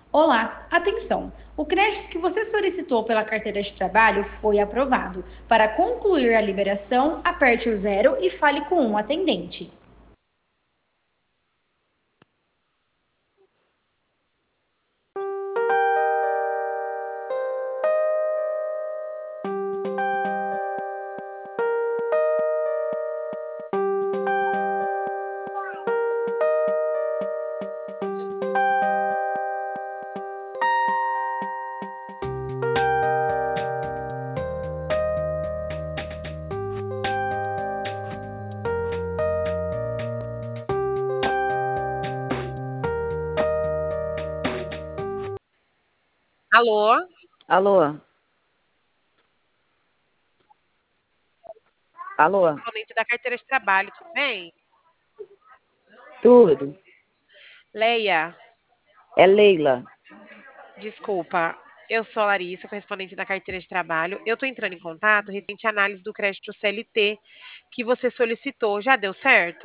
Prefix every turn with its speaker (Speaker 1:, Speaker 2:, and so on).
Speaker 1: Olá, atenção! O crédito que você solicitou pela carteira de trabalho foi aprovado. Para concluir a liberação, aperte o zero e fale com um atendente.
Speaker 2: Alô?
Speaker 3: Alô? Alô?
Speaker 2: Correspondente da carteira de trabalho, tudo bem?
Speaker 3: Tudo?
Speaker 2: Leia,
Speaker 3: É Leila.
Speaker 2: desculpa. Eu sou a Larissa, correspondente da carteira de trabalho. Eu estou entrando em contato referente à análise do crédito CLT que você solicitou. Já deu certo?